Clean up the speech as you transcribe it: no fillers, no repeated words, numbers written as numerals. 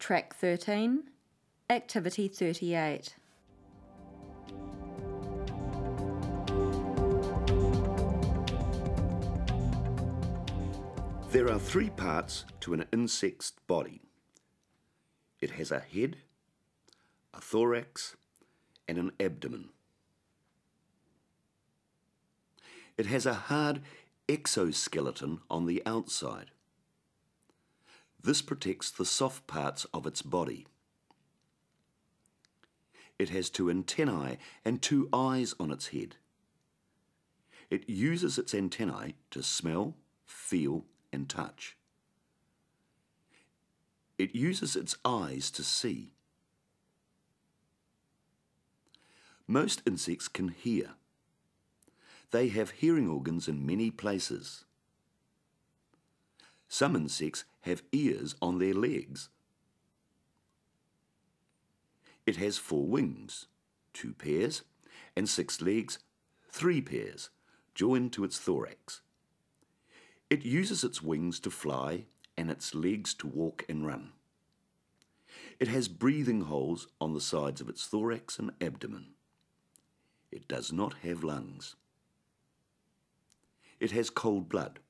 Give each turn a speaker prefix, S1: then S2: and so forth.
S1: Track 13, Activity 38.
S2: There are three parts to an insect's body. It has a head, a thorax, and an abdomen. It has a hard exoskeleton on the outside. This protects the soft parts of its body. It has two antennae and two eyes on its head. It uses its antennae to smell, feel, and touch. It uses its eyes to see. Most insects can hear. They have hearing organs in many places. Some insects have ears on their legs. It has 4 wings, 2 pairs, and 6 legs, 3 pairs, joined to its thorax. It uses its wings to fly and its legs to walk and run. It has breathing holes on the sides of its thorax and abdomen. It does not have lungs. It has cold blood.